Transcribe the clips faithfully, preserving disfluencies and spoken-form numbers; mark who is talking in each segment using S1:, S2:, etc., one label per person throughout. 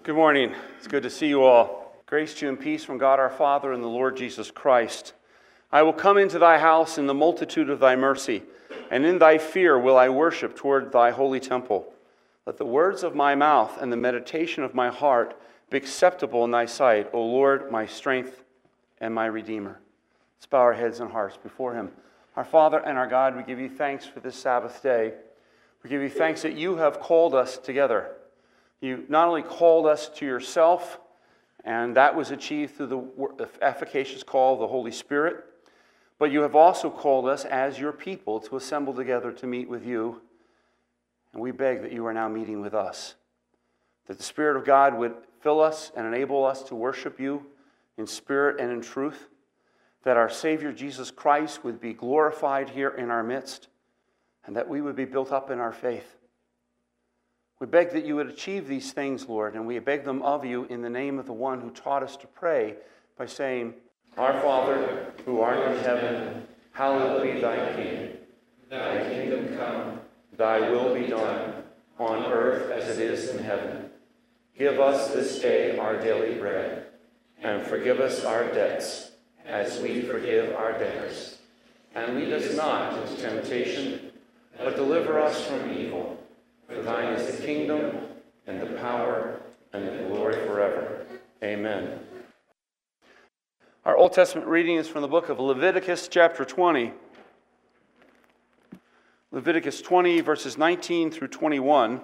S1: Good morning. It's good to see you all. Grace to you and peace from God our Father and the Lord Jesus Christ. I will come into thy house in the multitude of thy mercy, and in thy fear will I worship toward thy holy temple. Let the words of my mouth and the meditation of my heart be acceptable in thy sight, O Lord, my strength and my Redeemer. Let's bow our heads and hearts before him. Our Father and our God, we give you thanks for this Sabbath day. We give you thanks that you have called us together. You not only called us to yourself, and that was achieved through the efficacious call of the Holy Spirit, but you have also called us as your people to assemble together to meet with you. And we beg that you are now meeting with us, that the Spirit of God would fill us and enable us to worship you in spirit and in truth, that our Savior Jesus Christ would be glorified here in our midst, and that we would be built up in our faith. We beg that you would achieve these things, Lord, and we beg them of you in the name of the one who taught us to pray by saying, Our Father, who art in heaven, hallowed be thy kingdom. Thy kingdom come, thy will be done, on earth as it is in heaven. Give us this day our daily bread, and forgive us our debts, as we forgive our debtors. And lead us not into temptation, but deliver us from evil. For thine is the kingdom, and the power, and the glory forever. Amen. Our Old Testament reading is from the book of Leviticus, chapter twenty. Leviticus twenty, verses nineteen through twenty-one.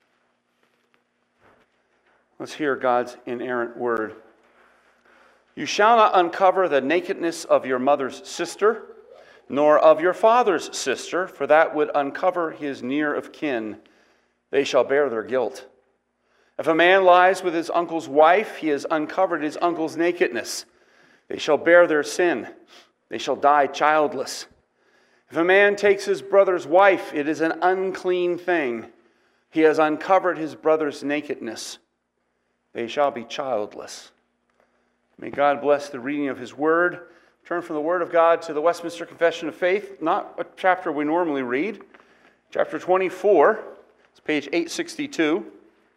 S1: Let's hear God's inerrant word. You shall not uncover the nakedness of your mother's sister, nor of your father's sister, for that would uncover his near of kin. They shall bear their guilt. If a man lies with his uncle's wife, he has uncovered his uncle's nakedness. They shall bear their sin. They shall die childless. If a man takes his brother's wife, it is an unclean thing. He has uncovered his brother's nakedness. They shall be childless. May God bless the reading of his word. Turn from the word of God to the Westminster Confession of Faith, not a chapter we normally read. Chapter twenty-four. It's page eight sixty-two.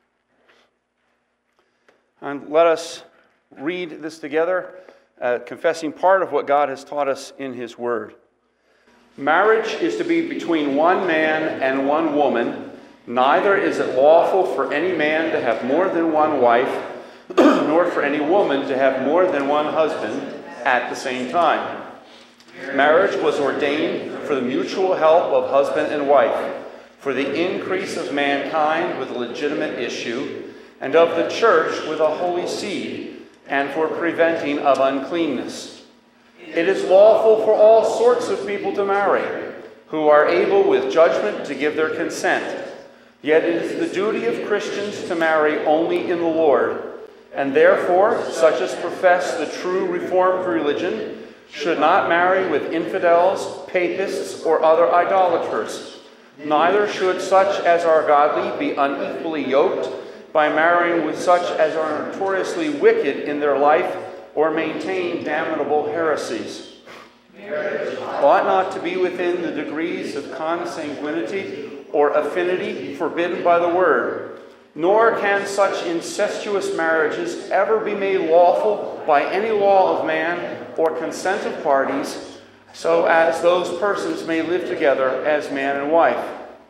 S1: And let us read this together, uh, confessing part of what God has taught us in his word. Marriage is to be between one man and one woman. Neither is it lawful for any man to have more than one wife, nor for any woman to have more than one husband at the same time. Marriage was ordained for the mutual help of husband and wife, for the increase of mankind with a legitimate issue, and of the church with a holy seed, and for preventing of uncleanness. It is lawful for all sorts of people to marry, who are able with judgment to give their consent. Yet it is the duty of Christians to marry only in the Lord, and therefore such as profess the true Reformed religion should not marry with infidels, papists, or other idolaters. Neither should such as are godly be unequally yoked by marrying with such as are notoriously wicked in their life or maintain damnable heresies. Ought not to be within the degrees of consanguinity or affinity forbidden by the word, nor can such incestuous marriages ever be made lawful by any law of man or consent of parties, so as those persons may live together as man and wife.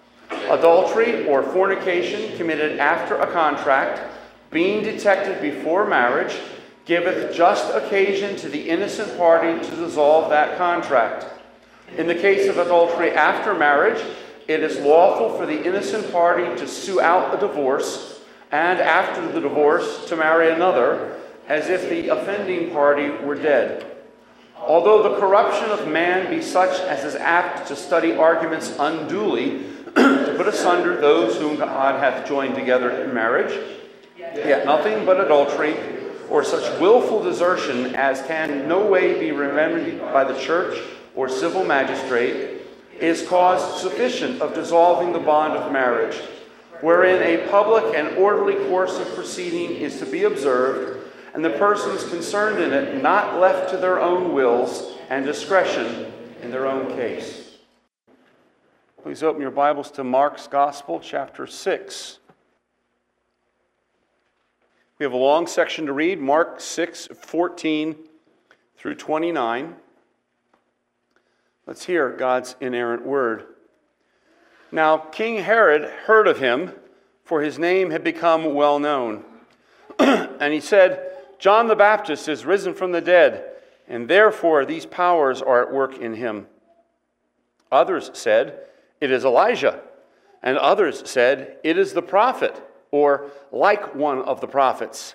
S1: Adultery or fornication committed after a contract, being detected before marriage, giveth just occasion to the innocent party to dissolve that contract. In the case of adultery after marriage, it is lawful for the innocent party to sue out a divorce, and after the divorce to marry another, as if the offending party were dead. Although the corruption of man be such as is apt to study arguments unduly, to put asunder those whom God hath joined together in marriage, yet nothing but adultery, or such willful desertion as can in no way be remedied by the church or civil magistrate, is cause sufficient of dissolving the bond of marriage, wherein a public and orderly course of proceeding is to be observed, and the persons concerned in it not left to their own wills and discretion in their own case. Please open your Bibles to Mark's Gospel, chapter six. We have a long section to read, Mark six, fourteen through twenty-nine. Let's hear God's inerrant word. Now King Herod heard of him, for his name had become well known. And he said, John the Baptist is risen from the dead, and therefore these powers are at work in him. Others said, it is Elijah. And others said, it is the prophet, or like one of the prophets.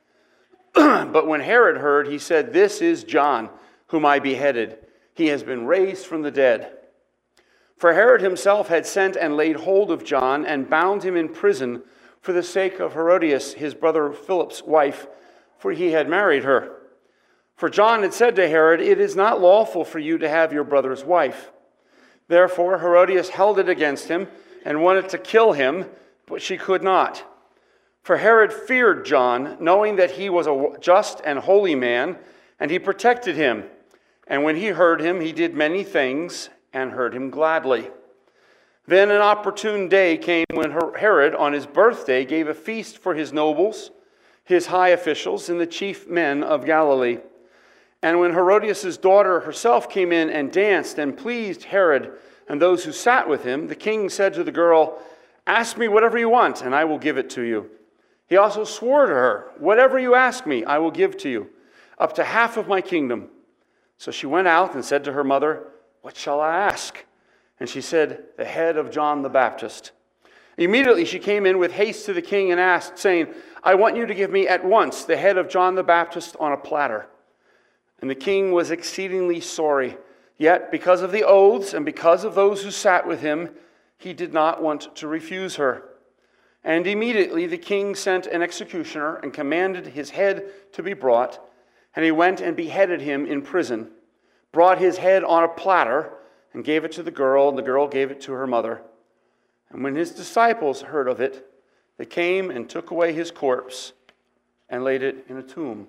S1: But when Herod heard, he said, this is John, whom I beheaded. He has been raised from the dead. For Herod himself had sent and laid hold of John and bound him in prison for the sake of Herodias, his brother Philip's wife, for he had married her. For John had said to Herod, it is not lawful for you to have your brother's wife. Therefore Herodias held it against him and wanted to kill him, but she could not. For Herod feared John, knowing that he was a just and holy man, and he protected him. And when he heard him, he did many things and heard him gladly. Then an opportune day came when Herod, on his birthday, gave a feast for his nobles, his high officials, and the chief men of Galilee. And when Herodias' daughter herself came in and danced and pleased Herod and those who sat with him, the king said to the girl, ask me whatever you want, and I will give it to you. He also swore to her, whatever you ask me, I will give to you, up to half of my kingdom. So she went out and said to her mother, what shall I ask? And she said, the head of John the Baptist. Immediately she came in with haste to the king and asked, saying, I want you to give me at once the head of John the Baptist on a platter. And the king was exceedingly sorry. Yet because of the oaths and because of those who sat with him, he did not want to refuse her. And immediately the king sent an executioner and commanded his head to be brought. And he went and beheaded him in prison, brought his head on a platter, and gave it to the girl, and the girl gave it to her mother. And when his disciples heard of it, they came and took away his corpse and laid it in a tomb.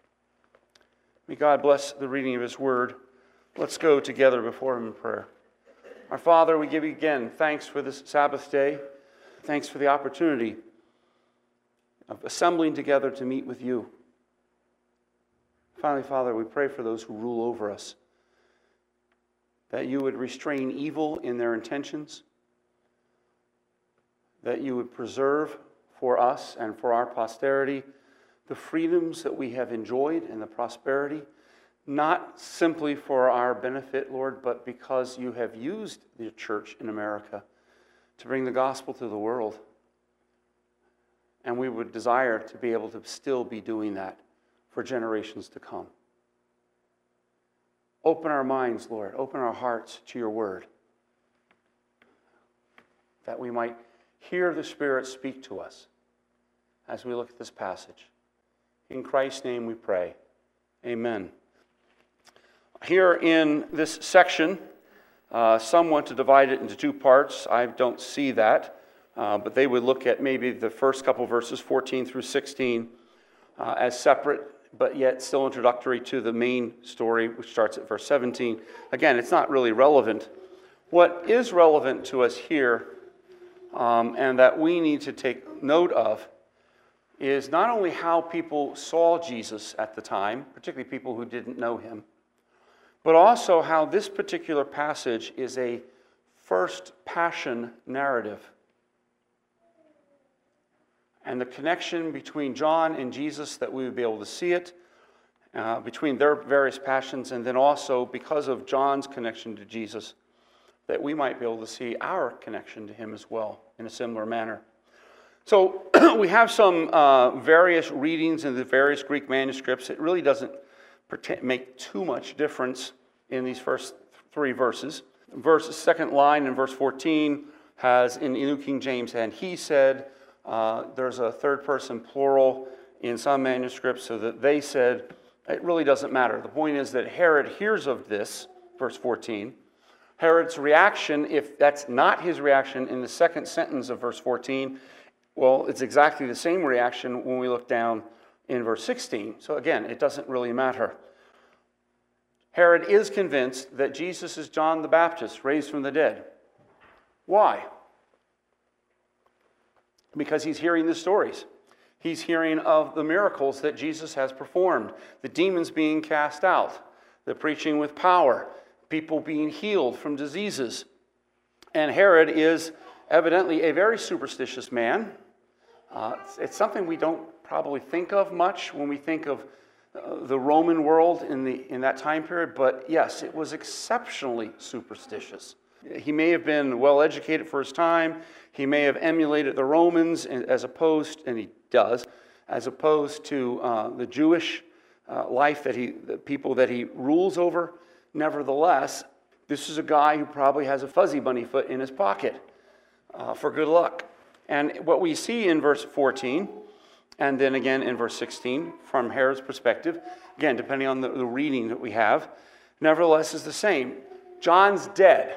S1: May God bless the reading of his word. Let's go together before him in prayer. Our Father, we give you again thanks for this Sabbath day. Thanks for the opportunity of assembling together to meet with you. Finally, Father, we pray for those who rule over us, that you would restrain evil in their intentions, that you would preserve for us and for our posterity the freedoms that we have enjoyed and the prosperity, not simply for our benefit, Lord, but because you have used the church in America to bring the gospel to the world. And we would desire to be able to still be doing that for generations to come. Open our minds, Lord. Open our hearts to your word, that we might hear the Spirit speak to us as we look at this passage. In Christ's name we pray. Amen. Here in this section, uh, some want to divide it into two parts. I don't see that, uh, but they would look at maybe the first couple verses, fourteen through sixteen, uh, as separate, but yet still introductory to the main story, which starts at verse seventeen. Again, it's not really relevant. What is relevant to us here, um, and that we need to take note of, is not only how people saw Jesus at the time, particularly people who didn't know him, but also how this particular passage is a first passion narrative. And the connection between John and Jesus, that we would be able to see it, uh, between their various passions, and then also because of John's connection to Jesus, that we might be able to see our connection to him as well in a similar manner. So we have some uh, various readings in the various Greek manuscripts. It really doesn't pretend, make too much difference in these first three verses. Verse second line in verse fourteen has in New King James, and he said. Uh, there's a third person plural in some manuscripts, so that they said. It really doesn't matter. The point is that Herod hears of this, verse fourteen. Herod's reaction, if that's not his reaction in the second sentence of verse fourteen, well, it's exactly the same reaction when we look down in verse sixteen. So again, it doesn't really matter. Herod is convinced that Jesus is John the Baptist, raised from the dead. Why? Because he's hearing the stories. He's hearing of the miracles that Jesus has performed, the demons being cast out, the preaching with power, people being healed from diseases. And Herod is evidently a very superstitious man. Uh, it's, it's something we don't probably think of much when we think of uh, the Roman world in, the, in that time period, but yes, it was exceptionally superstitious. He may have been well educated for his time. He may have emulated the Romans as opposed, and he does, as opposed to uh, the Jewish uh, life that he, the people that he rules over. Nevertheless, this is a guy who probably has a fuzzy bunny foot in his pocket uh, for good luck. And what we see in verse fourteen, and then again in verse sixteen, from Herod's perspective, again, depending on the, the reading that we have, nevertheless is the same. John's dead.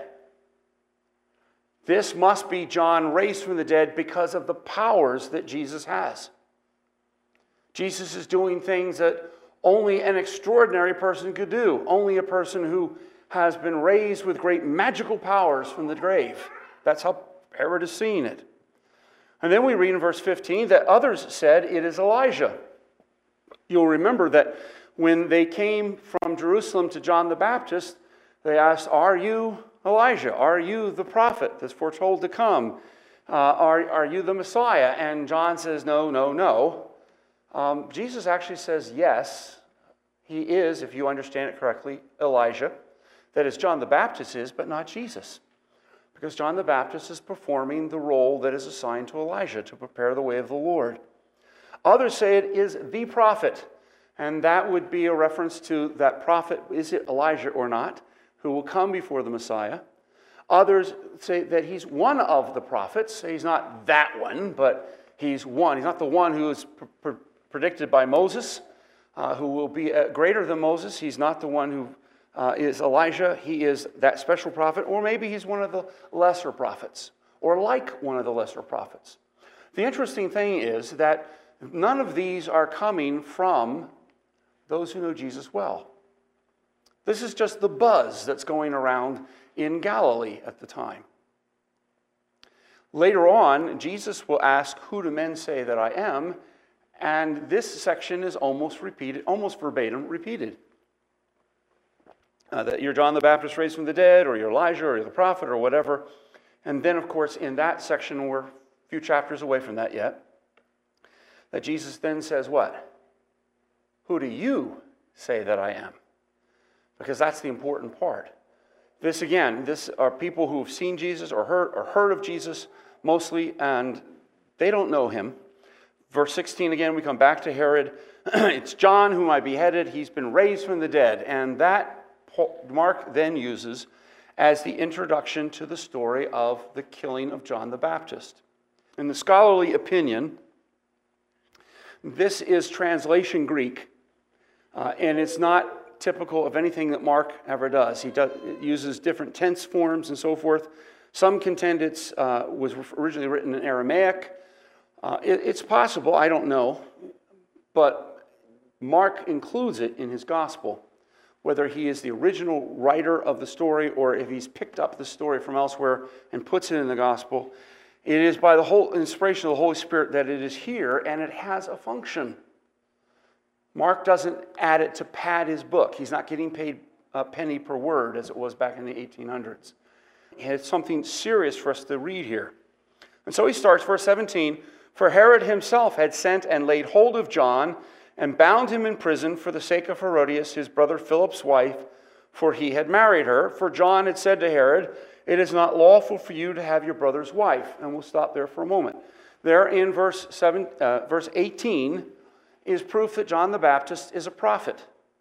S1: This must be John raised from the dead because of the powers that Jesus has. Jesus is doing things that only an extraordinary person could do. Only a person who has been raised with great magical powers from the grave. That's how Herod is seeing it. And then we read in verse fifteen that others said it is Elijah. You'll remember that when they came from Jerusalem to John the Baptist, they asked, "Are you Elijah? Are you the prophet that's foretold to come? Uh, are, are you the Messiah?" And John says, no, no, no. Um, Jesus actually says, yes, he is, if you understand it correctly, Elijah. That is, John the Baptist is, but not Jesus. Because John the Baptist is performing the role that is assigned to Elijah to prepare the way of the Lord. Others say it is the prophet. And that would be a reference to that prophet, is it Elijah or not, who will come before the Messiah. Others say that he's one of the prophets. He's not that one, but he's one. He's not the one who is pr- pr- predicted by Moses, uh, who will be uh, greater than Moses. He's not the one who uh, is Elijah. He is that special prophet, or maybe he's one of the lesser prophets, or like one of the lesser prophets. The interesting thing is that none of these are coming from those who know Jesus well. This is just the buzz that's going around in Galilee at the time. Later on, Jesus will ask, "Who do men say that I am?" And this section is almost repeated, almost verbatim repeated. Uh, that you're John the Baptist raised from the dead, or you're Elijah, or you're the prophet, or whatever. And then, of course, in that section, we're a few chapters away from that yet, that Jesus then says what? "Who do you say that I am?" Because that's the important part. This, again, this are people who have seen Jesus or heard, or heard of Jesus mostly, and they don't know him. Verse sixteen, again, we come back to Herod. It's John whom I beheaded. He's been raised from the dead. And that Mark then uses as the introduction to the story of the killing of John the Baptist. In the scholarly opinion, this is translation Greek, uh, and it's not typical of anything that Mark ever does. He does, uses different tense forms and so forth. Some contend it uh, was originally written in Aramaic. Uh, it, it's possible, I don't know, but Mark includes it in his gospel. Whether he is the original writer of the story or if he's picked up the story from elsewhere and puts it in the gospel, it is by the whole inspiration of the Holy Spirit that it is here, and it has a function. Mark doesn't add it to pad his book. He's not getting paid a penny per word as it was back in the eighteen hundreds. It's something serious for us to read here. And so he starts, verse seventeen, "For Herod himself had sent and laid hold of John and bound him in prison for the sake of Herodias, his brother Philip's wife, for he had married her. For John had said to Herod, 'It is not lawful for you to have your brother's wife.'" And we'll stop there for a moment. There in verse seven, uh, verse eighteen is proof that John the Baptist is a prophet.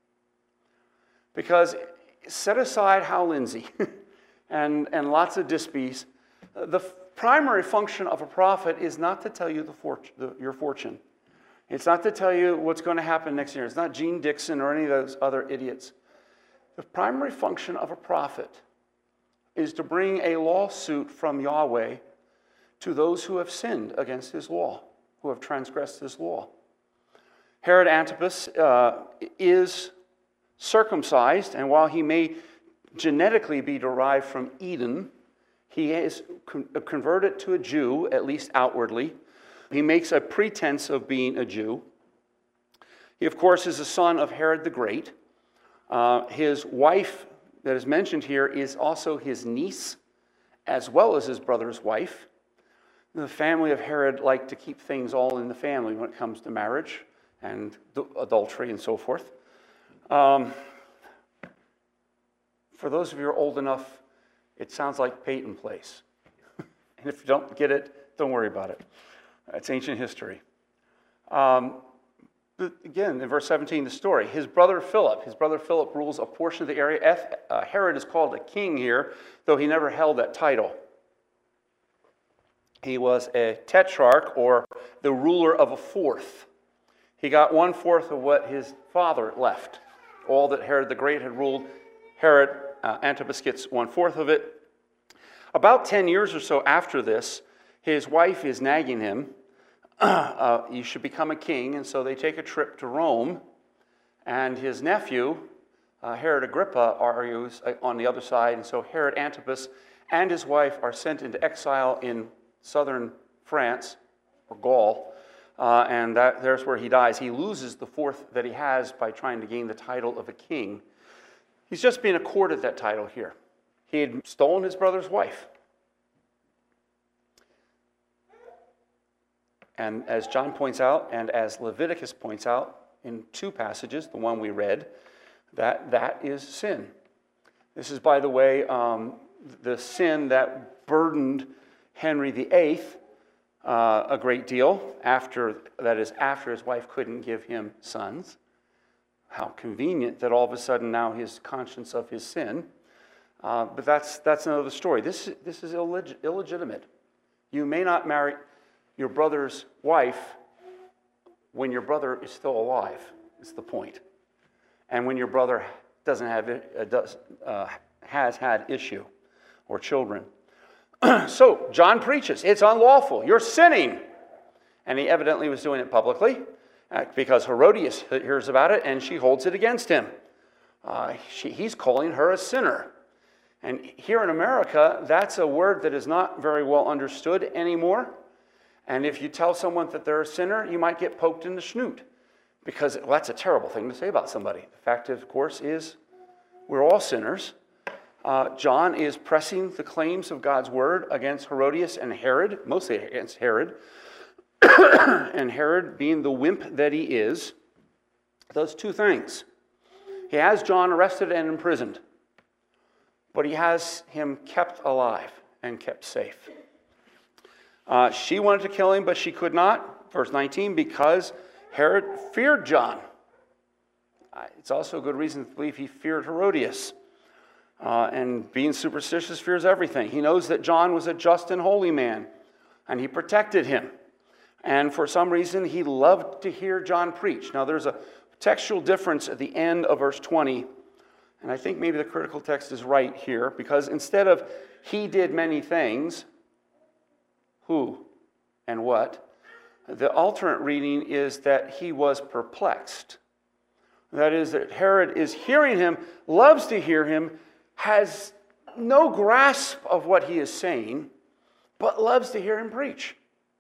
S1: Because set aside Hal Lindsey and, and lots of dispies, the primary function of a prophet is not to tell you the fort, the, your fortune. It's not to tell you what's going to happen next year. It's not Gene Dixon or any of those other idiots. The primary function of a prophet is to bring a lawsuit from Yahweh to those who have sinned against his law, who have transgressed his law. Herod Antipas uh, is circumcised, and while he may genetically be derived from Eden, he is con- converted to a Jew, at least outwardly. He makes a pretense of being a Jew. He, of course, is the son of Herod the Great. Uh, his wife that is mentioned here is also his niece, as well as his brother's wife. The family of Herod liked to keep things all in the family when it comes to marriage and adultery and so forth. Um, for those of you who are old enough, it sounds like Peyton Place. And if you don't get it, don't worry about it. It's ancient history. Um, but again, in verse seventeen, the story. His brother Philip, his brother Philip rules a portion of the area. F, uh, Herod is called a king here, though he never held that title. He was a tetrarch, or the ruler of a fourth. He got one-fourth of what his father left. All that Herod the Great had ruled, Herod uh, Antipas gets one-fourth of it. About ten years or so after this, his wife is nagging him, uh, you should become a king, and so they take a trip to Rome, and his nephew, uh, Herod Agrippa, argues on the other side, and so Herod Antipas and his wife are sent into exile in southern France, or Gaul, uh, and that, there's where he dies. He loses the fourth that he has by trying to gain the title of a king. He's just being accorded that title here. He had stolen his brother's wife. And as John points out, and as Leviticus points out in two passages, the one we read, that that is sin. This is, by the way, um, the sin that burdened Henry the Eighth uh, a great deal, after, that is, after his wife couldn't give him sons. How convenient that all of a sudden now his conscience of his sin. Uh, but that's that's another story. This, this is illeg- illegitimate. You may not marry your brother's wife when your brother is still alive, is the point. And when your brother doesn't have it, uh, does, uh, has had issue or children. So John preaches, it's unlawful, you're sinning. And he evidently was doing it publicly uh, because Herodias hears about it and she holds it against him. Uh, she, he's calling her a sinner. And here in America, that's a word that is not very well understood anymore. And if you tell someone that they're a sinner, you might get poked in the snoot, because well, that's a terrible thing to say about somebody. The fact, of course, is we're all sinners. Uh, John is pressing the claims of God's word against Herodias and Herod, mostly against Herod. And Herod, being the wimp that he is, does two things. He has John arrested and imprisoned, but he has him kept alive and kept safe. Uh, she wanted to kill him, but she could not, verse nineteen, because Herod feared John. Uh, it's also a good reason to believe he feared Herodias. Uh, and being superstitious fears everything. He knows that John was a just and holy man, and he protected him. And for some reason, he loved to hear John preach. Now, there's a textual difference at the end of verse twenty, and I think maybe the critical text is right here, because instead of he did many things, who and what, the alternate reading is that he was perplexed. That is, that Herod is hearing him, loves to hear him, has no grasp of what he is saying, but loves to hear him preach.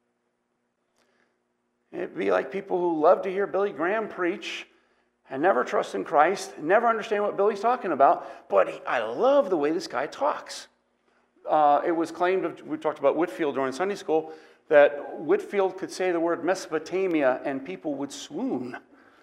S1: It'd be like people who love to hear Billy Graham preach and never trust in Christ, never understand what Billy's talking about, but he, I love the way this guy talks. Uh, it was claimed, we talked about Whitefield during Sunday school, that Whitefield could say the word Mesopotamia and people would swoon.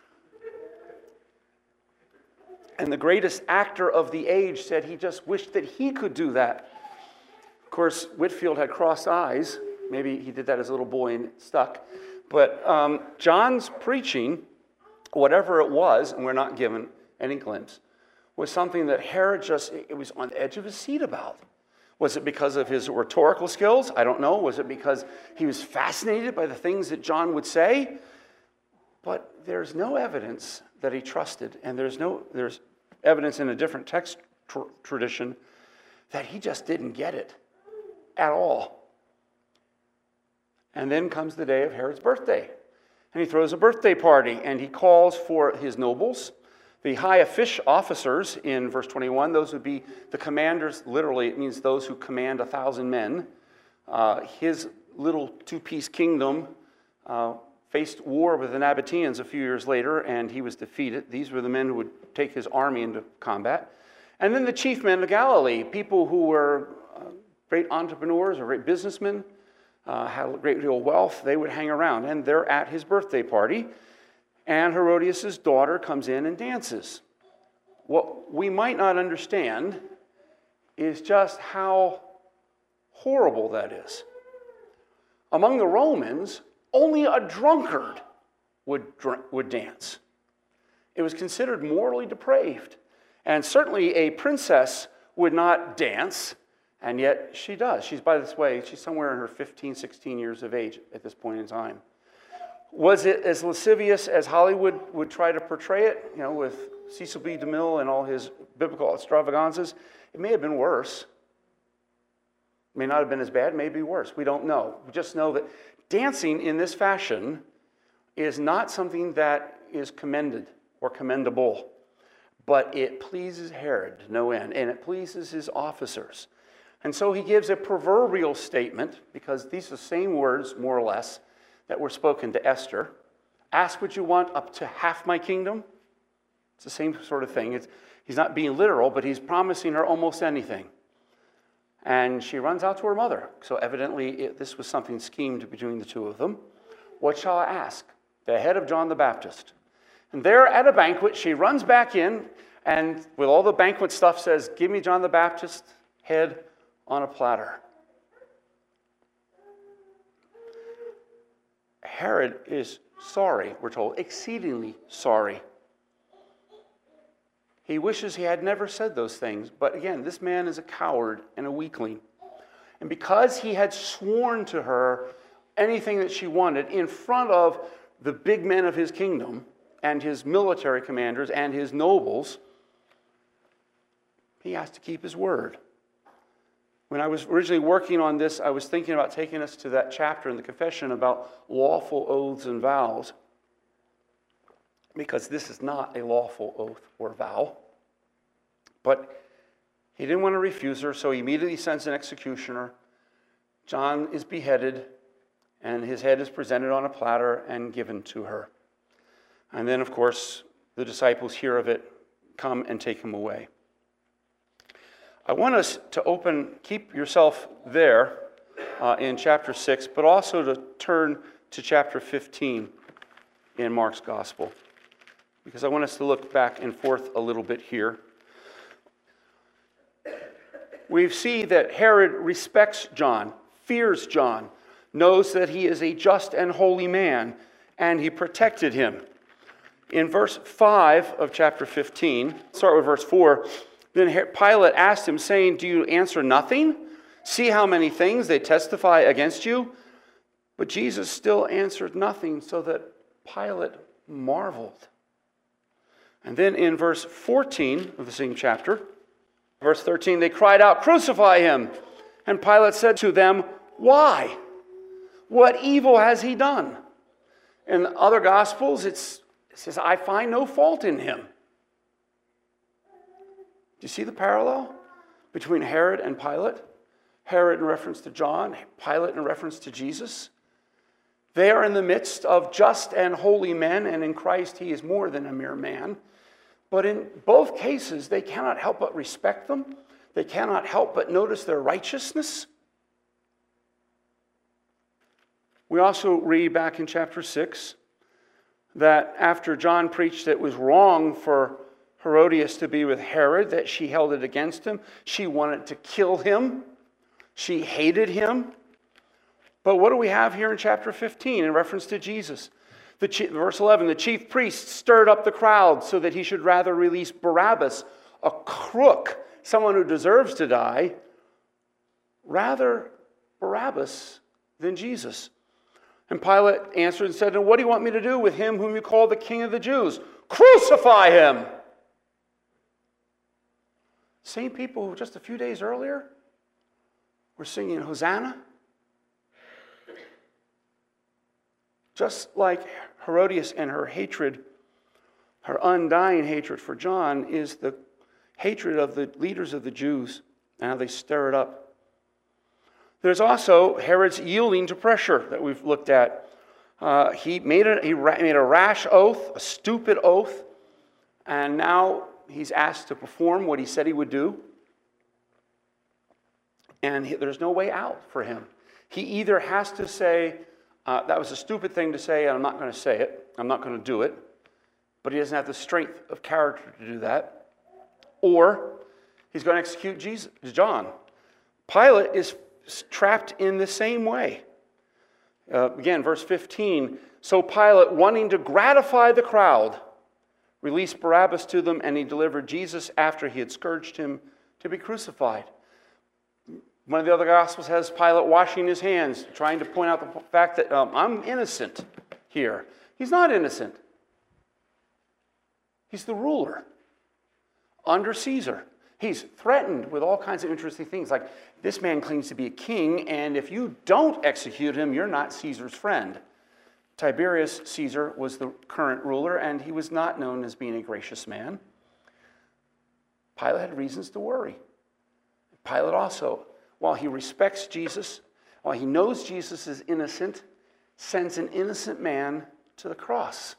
S1: And the greatest actor of the age said he just wished that he could do that. Of course, Whitefield had crossed eyes. Maybe he did that as a little boy and it stuck. But um, John's preaching, whatever it was, and we're not given any glimpse, was something that Herod just, it was on the edge of his seat about. Was it because of his rhetorical skills? I don't know. Was it because he was fascinated by the things that John would say? But there's no evidence that he trusted, and there's no there's evidence in a different text tr- tradition that he just didn't get it at all. And then comes the day of Herod's birthday, and he throws a birthday party, and he calls for his nobles, the high officers in verse twenty-one. Those would be the commanders. Literally, it means those who command a thousand men. Uh, his little two-piece kingdom uh, faced war with the Nabateans a few years later, and he was defeated. These were the men who would take his army into combat. And then the chief men of Galilee, people who were uh, great entrepreneurs or great businessmen, uh, had a great deal of wealth, they would hang around. And they're at his birthday party, and Herodias' daughter comes in and dances. What we might not understand is just how horrible that is. Among the Romans, only a drunkard would, dr- would dance. It was considered morally depraved. And certainly a princess would not dance, and yet she does. She's, by this way, she's somewhere in her fifteen, sixteen years of age at this point in time. Was it as lascivious as Hollywood would try to portray it, you know, with Cecil B. DeMille and all his biblical extravaganzas? It may have been worse. It may not have been as bad, it may be worse. We don't know. We just know that dancing in this fashion is not something that is commended or commendable, but it pleases Herod to no end, and it pleases his officers. And so he gives a proverbial statement, because these are the same words, more or less, that were spoken to Esther. Ask what you want up to half my kingdom. It's the same sort of thing. It's, he's not being literal, but he's promising her almost anything. And she runs out to her mother. So evidently it, this was something schemed between the two of them. What shall I ask? The head of John the Baptist. And there at a banquet, she runs back in and with all the banquet stuff says, give me John the Baptist head on a platter. Herod is sorry, we're told, exceedingly sorry. He wishes he had never said those things. But again, this man is a coward and a weakling. And because he had sworn to her anything that she wanted in front of the big men of his kingdom and his military commanders and his nobles, he has to keep his word. When I was originally working on this, I was thinking about taking us to that chapter in the confession about lawful oaths and vows, because this is not a lawful oath or vow. But he didn't want to refuse her, so he immediately sends an executioner. John is beheaded, and his head is presented on a platter and given to her. And then, of course, the disciples hear of it, come and take him away. I want us to open, keep yourself there uh, in chapter six, but also to turn to chapter fifteen in Mark's Gospel, because I want us to look back and forth a little bit here. We see that Herod respects John, fears John, knows that he is a just and holy man, and he protected him. In verse five of chapter fifteen, start with verse four, then Pilate asked him, saying, do you answer nothing? See how many things they testify against you? But Jesus still answered nothing, so that Pilate marveled. And then in verse fourteen of the same chapter, verse thirteen, they cried out, crucify him. And Pilate said to them, why? What evil has he done? In other Gospels, it's, it says, I find no fault in him. Do you see the parallel between Herod and Pilate? Herod in reference to John, Pilate in reference to Jesus. They are in the midst of just and holy men, and in Christ he is more than a mere man. But in both cases, they cannot help but respect them. They cannot help but notice their righteousness. We also read back in chapter six that after John preached that it was wrong for Herodias to be with Herod, that she held it against him. She wanted to kill him. She hated him. But what do we have here in chapter fifteen in reference to Jesus? The chief, verse eleven, the chief priest stirred up the crowd so that he should rather release Barabbas, a crook, someone who deserves to die, rather Barabbas than Jesus. And Pilate answered and said, and what do you want me to do with him whom you call the King of the Jews? Crucify him! Same people who just a few days earlier were singing Hosanna. Just like Herodias and her hatred, her undying hatred for John, is the hatred of the leaders of the Jews and how they stir it up. There's also Herod's yielding to pressure that we've looked at. Uh, he made a, he ra- made a rash oath, a stupid oath, and now he's asked to perform what he said he would do. And he, there's no way out for him. He either has to say, uh, that was a stupid thing to say, and I'm not going to say it. I'm not going to do it. But he doesn't have the strength of character to do that. Or he's going to execute Jesus, John. Pilate is trapped in the same way. Uh, again, verse fifteen, so Pilate, wanting to gratify the crowd, released Barabbas to them, and he delivered Jesus after he had scourged him to be crucified. One of the other Gospels has Pilate washing his hands, trying to point out the fact that um, I'm innocent here. He's not innocent. He's the ruler under Caesar. He's threatened with all kinds of interesting things, like this man claims to be a king, and if you don't execute him, you're not Caesar's friend. Tiberius Caesar was the current ruler, and he was not known as being a gracious man. Pilate had reasons to worry. Pilate also, while he respects Jesus, while he knows Jesus is innocent, sends an innocent man to the cross.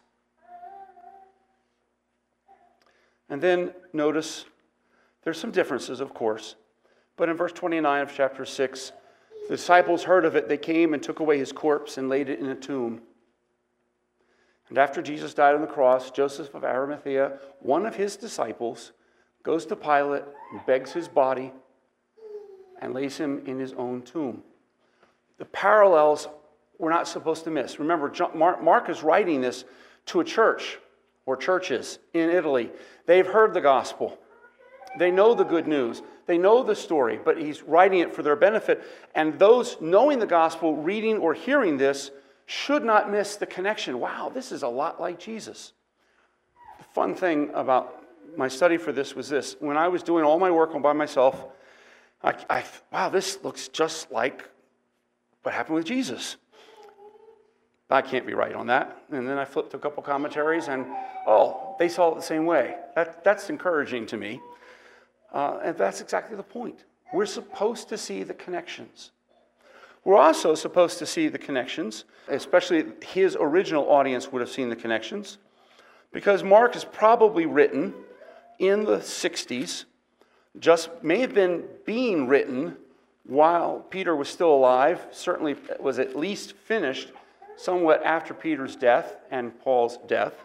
S1: And then notice, there's some differences, of course, but in verse twenty-nine of chapter six, the disciples heard of it. They came and took away his corpse and laid it in a tomb. And after Jesus died on the cross, Joseph of Arimathea, one of his disciples, goes to Pilate and begs his body and lays him in his own tomb. The parallels we're not supposed to miss. Remember, Mark is writing this to a church or churches in Italy. They've heard the gospel. They know the good news. They know the story, but he's writing it for their benefit. And those knowing the gospel, reading or hearing this, should not miss the connection. Wow, this is a lot like Jesus. The fun thing about my study for this was this. When I was doing all my work all by myself, I, I wow, this looks just like what happened with Jesus. I can't be right on that. And then I flipped to a couple commentaries, and oh, they saw it the same way. That, that's encouraging to me. Uh, and that's exactly the point. We're supposed to see the connections. We're also supposed to see the connections, especially his original audience would have seen the connections, because Mark is probably written in the sixties, just may have been being written while Peter was still alive, certainly was at least finished somewhat after Peter's death and Paul's death.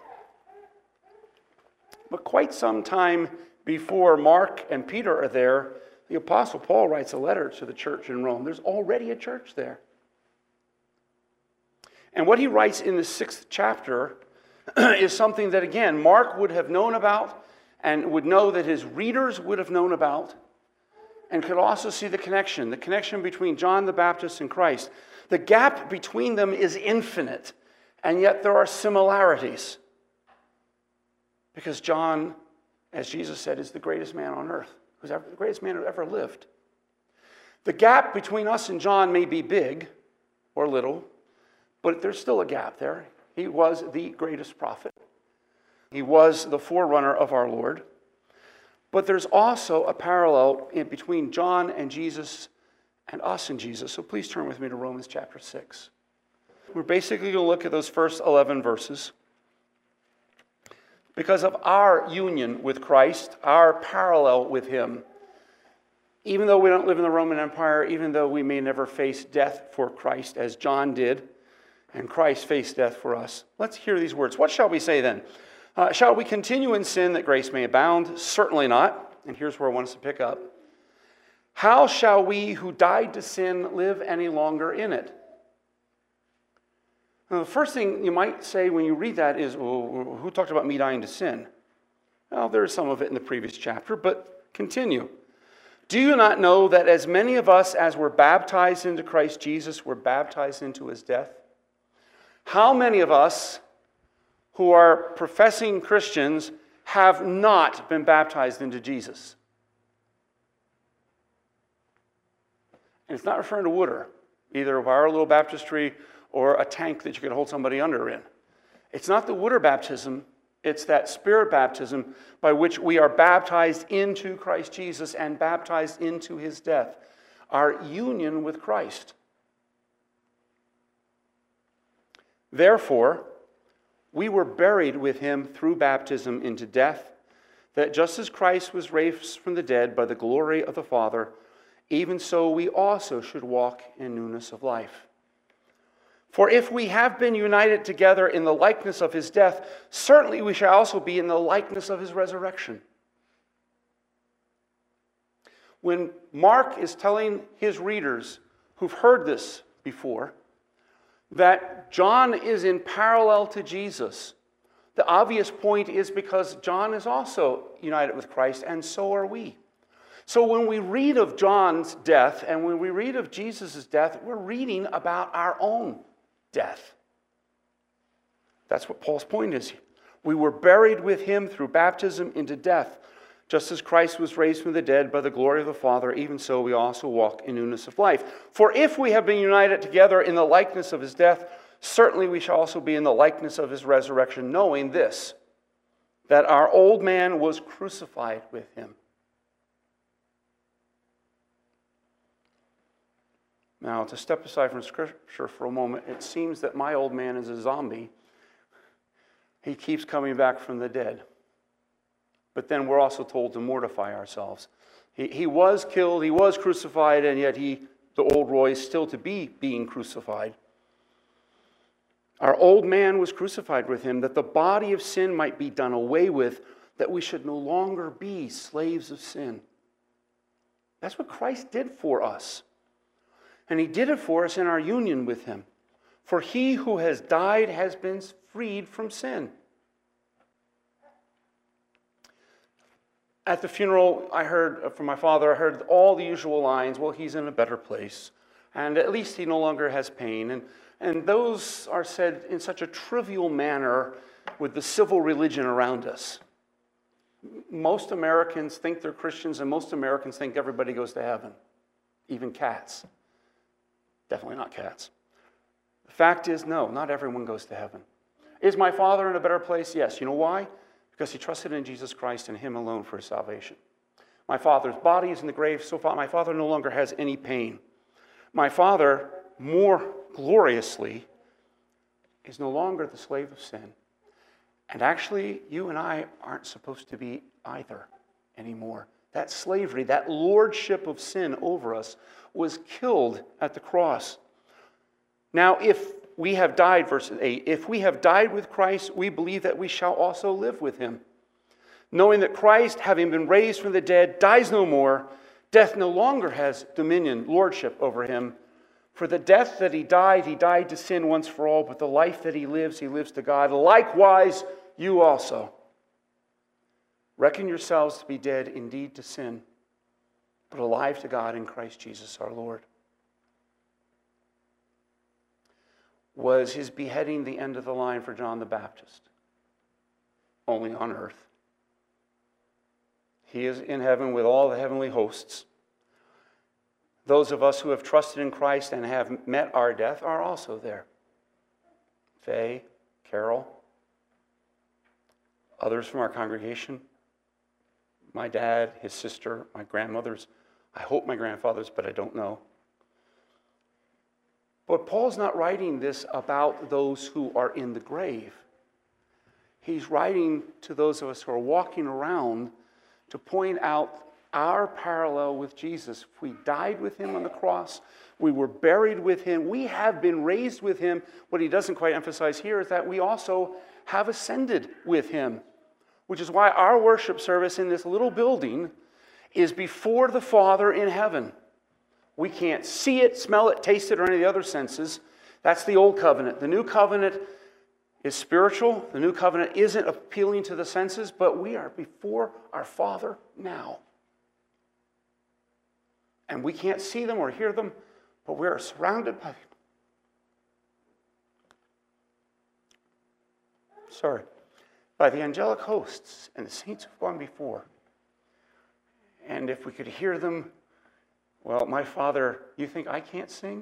S1: But quite some time before Mark and Peter are there, the Apostle Paul writes a letter to the church in Rome. There's already a church there. And what he writes in the sixth chapter is something that, again, Mark would have known about and would know that his readers would have known about, and could also see the connection, the connection between John the Baptist and Christ. The gap between them is infinite, and yet there are similarities. Because John, as Jesus said, is the greatest man on earth, who's ever, the greatest man who ever lived. The gap between us and John may be big or little, but there's still a gap there. He was the greatest prophet. He was the forerunner of our Lord. But there's also a parallel in between John and Jesus and us and Jesus. So please turn with me to Romans chapter six. We're basically going to look at those first eleven verses. Because of our union with Christ, our parallel with him, even though we don't live in the Roman Empire, even though we may never face death for Christ as John did, and Christ faced death for us, let's hear these words. What shall we say then? Uh, shall we continue in sin that grace may abound? Certainly not. And here's where I want us to pick up. How shall we who died to sin live any longer in it? Now, the first thing you might say when you read that is, well, who talked about me dying to sin? Well, there is some of it in the previous chapter, but continue. Do you not know that as many of us as were baptized into Christ Jesus were baptized into his death? How many of us who are professing Christians have not been baptized into Jesus? And it's not referring to water, either of our little baptistry or a tank that you could hold somebody under in. It's not the water baptism, it's that spirit baptism by which we are baptized into Christ Jesus and baptized into his death, our union with Christ. Therefore, we were buried with him through baptism into death, that just as Christ was raised from the dead by the glory of the Father, even so we also should walk in newness of life. For if we have been united together in the likeness of his death, certainly we shall also be in the likeness of his resurrection. When Mark is telling his readers who've heard this before, that John is in parallel to Jesus, the obvious point is because John is also united with Christ, and so are we. So when we read of John's death and when we read of Jesus' death, we're reading about our own death. That's what Paul's point is. We were buried with him through baptism into death. Just as Christ was raised from the dead by the glory of the Father, even so we also walk in newness of life. For if we have been united together in the likeness of his death, certainly we shall also be in the likeness of his resurrection, knowing this, that our old man was crucified with him. Now, to step aside from Scripture for a moment, it seems that my old man is a zombie. He keeps coming back from the dead. But then we're also told to mortify ourselves. He, he was killed, he was crucified, and yet he, the old Roy, is still to be being crucified. Our old man was crucified with him, that the body of sin might be done away with, that we should no longer be slaves of sin. That's what Christ did for us. And he did it for us in our union with him. For he who has died has been freed from sin. At the funeral, I heard from my father, I heard all the usual lines, well, he's in a better place, and at least he no longer has pain. And, and those are said in such a trivial manner with the civil religion around us. Most Americans think they're Christians, and most Americans think everybody goes to heaven, even cats. Definitely not cats. The fact is, no, not everyone goes to heaven. Is my father in a better place? Yes. You know why? Because he trusted in Jesus Christ and him alone for his salvation. My father's body is in the grave, so my father no longer has any pain. My father, more gloriously, is no longer the slave of sin. And actually, you and I aren't supposed to be either anymore. That slavery, that lordship of sin over us was killed at the cross. Now, if we have died, verse eight, if we have died with Christ, we believe that we shall also live with him. Knowing that Christ, having been raised from the dead, dies no more, death no longer has dominion, lordship over him. For the death that he died, he died to sin once for all, but the life that he lives, he lives to God. Likewise, you also. Reckon yourselves to be dead indeed to sin, but alive to God in Christ Jesus our Lord. Was his beheading the end of the line for John the Baptist? Only on earth. He is in heaven with all the heavenly hosts. Those of us who have trusted in Christ and have met our death are also there. Faye, Carol, others from our congregation, my dad, his sister, my grandmothers, I hope my grandfathers, but I don't know. But Paul's not writing this about those who are in the grave. He's writing to those of us who are walking around to point out our parallel with Jesus. If we died with him on the cross, we were buried with him, we have been raised with him. What he doesn't quite emphasize here is that we also have ascended with him, which is why our worship service in this little building is before the Father in heaven. We can't see it, smell it, taste it, or any of the other senses. That's the old covenant. The new covenant is spiritual. The new covenant isn't appealing to the senses, but we are before our Father now. And we can't see them or hear them, but we are surrounded by, sorry, by the angelic hosts and the saints who've gone before. And if we could hear them, well, my father, you think I can't sing?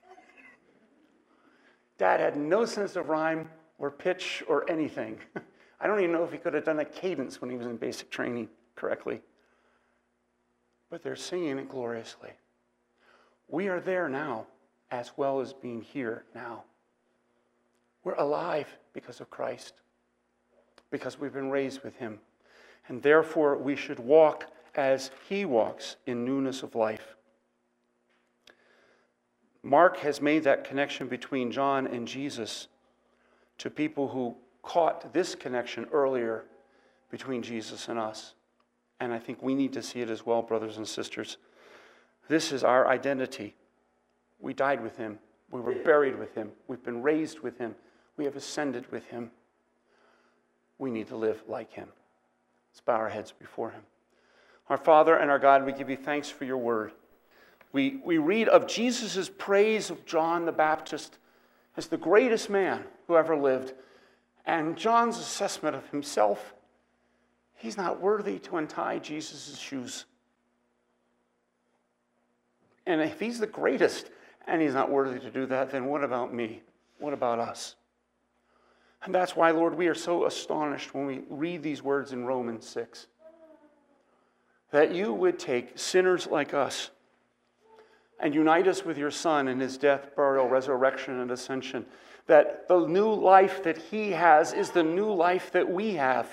S1: Dad had no sense of rhyme or pitch or anything. I don't even know if he could have done a cadence when he was in basic training correctly. But they're singing it gloriously. We are there now as well as being here now. We're alive because of Christ, because we've been raised with him. And therefore, we should walk as he walks in newness of life. Mark has made that connection between John and Jesus to people who caught this connection earlier between Jesus and us. And I think we need to see it as well, brothers and sisters. This is our identity. We died with him. We were buried with him. We've been raised with him. We have ascended with him. We need to live like him. Let's bow our heads before him. Our Father and our God, we give you thanks for your word. We, we read of Jesus' praise of John the Baptist as the greatest man who ever lived. And John's assessment of himself, he's not worthy to untie Jesus' shoes. And if he's the greatest and he's not worthy to do that, then what about me? What about us? And that's why, Lord, we are so astonished when we read these words in Romans six. That you would take sinners like us and unite us with your Son in his death, burial, resurrection, and ascension. That the new life that he has is the new life that we have.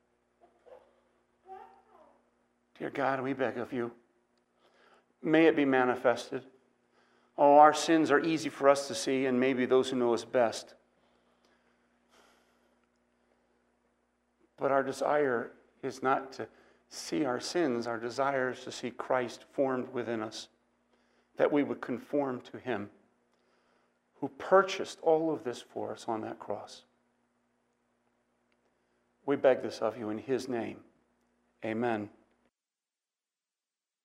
S1: Dear God, we beg of you, may it be manifested. Oh, our sins are easy for us to see, and maybe those who know us best. But our desire is not to see our sins. Our desire is to see Christ formed within us, that we would conform to him who purchased all of this for us on that cross. We beg this of you in his name. Amen.